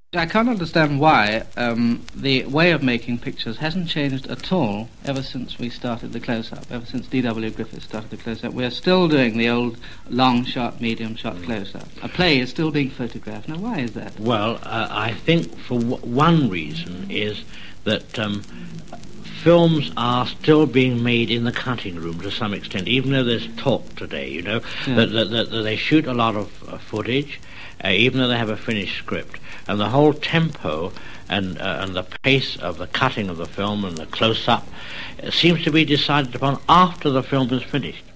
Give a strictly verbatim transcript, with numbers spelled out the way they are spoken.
I can't understand why um, the way of making pictures hasn't changed at all ever since we started the close-up, ever since D W Griffith started the close-up. We're still doing the old long shot, medium shot close-up. A play is still being photographed. Now, why is that? Well, uh, I think for w- one reason is that um, films are still being made in the cutting room to some extent, even though there's talk today, you know, yeah. that, that, that, that they shoot a lot of uh, footage, uh, even though they have a finished script. And the whole tempo and uh, and the pace of the cutting of the film and the close-up uh, seems to be decided upon after the film is finished.